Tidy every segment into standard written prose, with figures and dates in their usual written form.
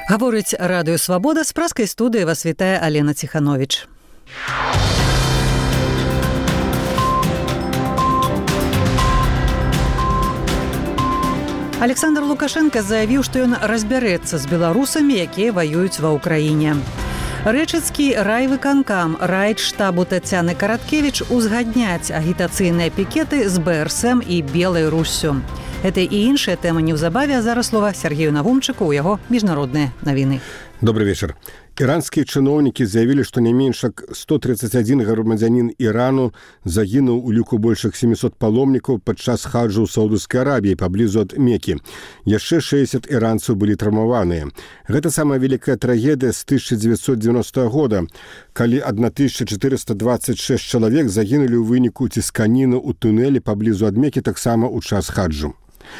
Гаворыць радыё «Свабода», з праскай студыі вас вітае Алена Ціхановіч. Александр Лукашенко заявіў, што ён разбярэцца з беларусамі, якія ваююць ва ўкраіне. Рэчыцкі райвыканкам раіць штабу Тацяны Караткевіч узгадняць агітацыйныя пікеты з БРСМ і Белай Руссю. Гэта і іншыя тэмы неўзабаве, а зараз слова Сергею Навумчыку ў яго міжнародныя навіны. Добрый вечер. Иранские чиновники заявили, что не меньше 131 громадянин Ирану загинул у ліку большых 700 паломников падчас хаджа ў Саудовской Аравии поблизу от Мекки. Яшчэ 60 иранцев были травмаваныя. Гэта самая великая трагедия с 1990 года, калі 1426 человек загинули ў выніку цісканіны ў туннелі поблизу от Мекки таксама ў час хаджу.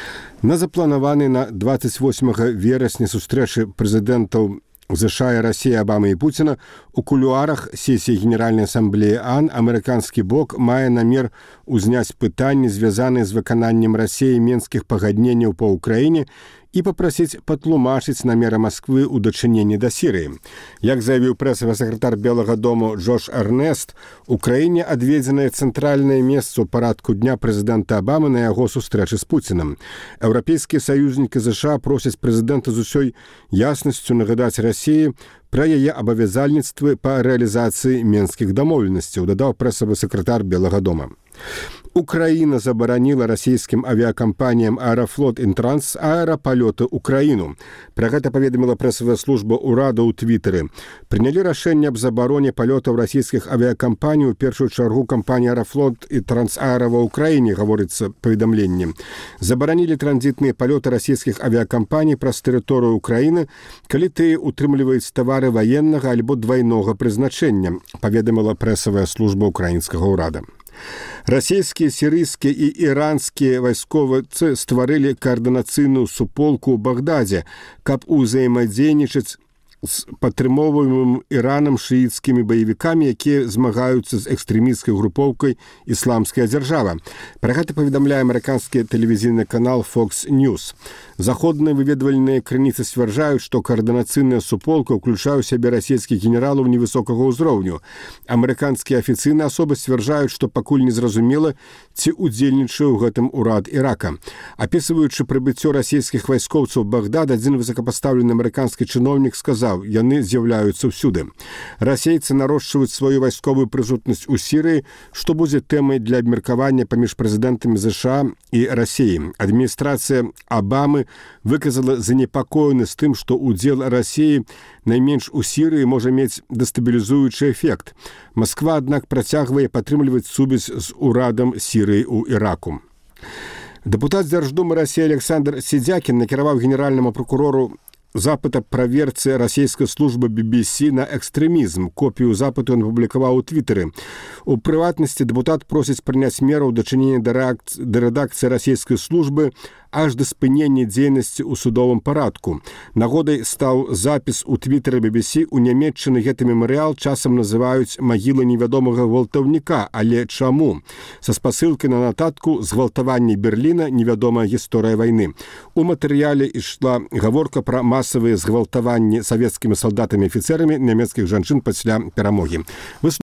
На запланаваны на 28 верасня сустрэчы прэзідэнтаў США, Россия, Обамы и Путина у кулуарах сессии Генеральной Ассамблеи ООН американскі бок мае намер узняць пытанні, звязаныя з выкананнем России менскіх пагадненняў па Украіне и попросить патлумачыць намеры Москвы ў дачыненні да Сірыі. Як заявіў прэсавы сакратар Белага дому Джош Эрнест, Украіне адведзенае цэнтральнае месца ў парадку дня прэзідэнта Обамы на яго сустрэчы з Пуцінам. Еўрапейскія саюзнікі США просяць прэзідэнта з усёй яснасцю нагадаць Расіі пра яе абавязальніцтвы па рэалізацыі менскіх дамоўленасцяў, дадаў прэсавы сакратар Белага дома. Украина забараніла расійскім авиакомпаниям «Аэрофлот» и «Трансаэро» палёты ў краіну. Пра гэта паведаміла прэсавая служба ўрада ў Твітары. Прынялі рашэнне аб забароне палётаў расійскіх авиакомпаний, у першую чаргу кампанія «Аэрофлот» и «Трансаэро» ва ўкраіне, гаворыцца паведамленне. Забаранілі транзітныя палёты расійскіх авиакомпаний праз тэрыторыю Украіны, калі тыя утрымліваюць тавары ваеннага альбо двайнога прызначэння, паведаміла прэсавая служба украінскага ўрада. Расійскія, сірыйскія і іранскія вайсковыцы стварылі каардынацыйную суполку ў Багдадзе, каб узаемадзейнічаць з падтрымоўваемым Іранам шыіцкімі баевікамі, якія змагаюцца з экстрэмісцкай групоўкай «Ісламская дзяржава». Пра гэта паведамляе амерыканскі тэлевізійны канал Fox News. Заходныя выведвальныя крыніцы сцвярджаюць, што каардынацыйная суполка ўключае ў сябе расійскіх генералаў невысокага ўзроўню. Амерыканскія афіцыйныя асобы сцвярджаюць, што пакуль незразумела, ці ўдзельнічае ў гэтым урад Ірака. Апісваючы прыбыццё расійскіх вайскоўцаў у Багдад, адзін высокапастаўлены амерыканскі чыноўнік сказаў: яны з'яўляюцца ўсюды. Расейцы нарошчваюць сваю вайсковую прысутнасць у Сірыі, што будзе тэмай для абмеркавання паміж прэзідэнтамі США і Расіі. Адміністрацыя Обамы выказала занепакоенасць тым, што ўдзел Расіі найменш у Сірыі можа мець дэстабілізуючы эфект. Масква, аднак, працягвае падтрымліваць сувязь з урадам Сірыі ў Іраку. Дэпутат Дзярждумы Расіі Александр Сідзякін накіраваў генеральнаму прокурору запыт аб праверцы расійскай службы BBC на экстрэмізм. Копію запыту ён апублікаваў у Твітары. У прыватнасці дэпутат просіць прыняць мераў дачынення да рэдакцыі расійскай службы аж да спынення дзейнасці ў судовым парадку. Нагодай стаў запіс у Твітары BBC. У Нямецчыны гэты мемарыял часам называюць магілай невядомага гвалтаўніка. Але чаму? Са спасылкай на нататку «Згвалтаванне Берліна. Невядомая гісторыя вайны». У матэрыяле ішла гаворка пра масавыя згвалтаванні савецкімі салдатамі і афіцэрамі нямецкіх жанчын пасля перамогі.